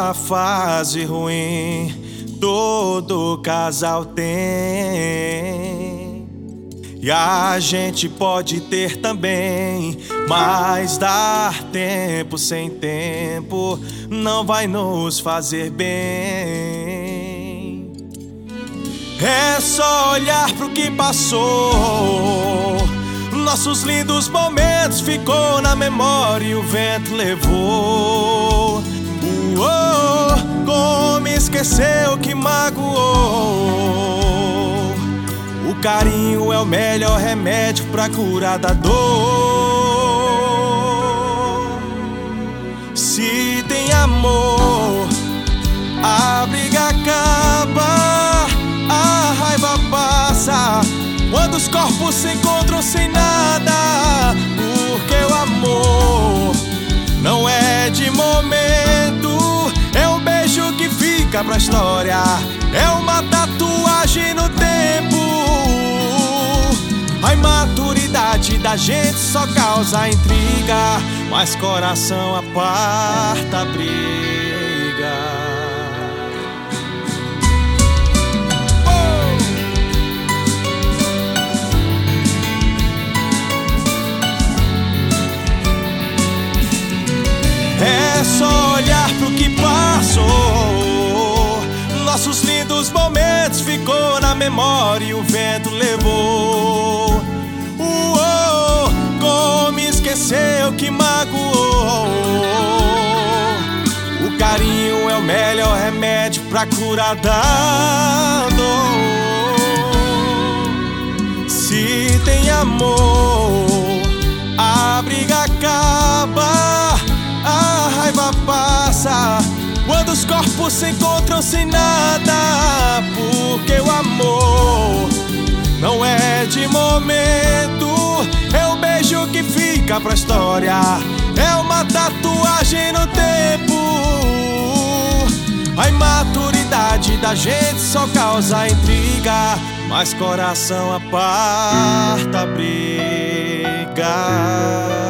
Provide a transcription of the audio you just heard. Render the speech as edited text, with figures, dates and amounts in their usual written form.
Uma fase ruim todo casal tem, e a gente pode ter também, mas dar tempo sem tempo não vai nos fazer bem. É só olhar pro que passou, nossos lindos momentos ficou na memória e o vento levou. Como esquecer o que magoou? O carinho é o melhor remédio pra curar da dor. Se tem amor, a briga acaba, a raiva passa quando os corpos se encontram sem nada. Porque o amor não é de momento, é um beijo que fica pra história, é uma tatuagem no tempo. A imaturidade da gente só causa intriga, mas coração aparta a briga. É só olhar pro que passou, nossos lindos momentos ficou na memória e o vento levou. Como esquecer o que magoou? O carinho é o melhor remédio pra curar da dor. Se tem amor, a briga acaba, a raiva passa quando os corpos se encontram sem nada. Porque o amor não é de momento, é um beijo que fica pra história, é uma tatuagem no tempo. A imaturidade da gente só causa intriga, mas coração aparta a briga.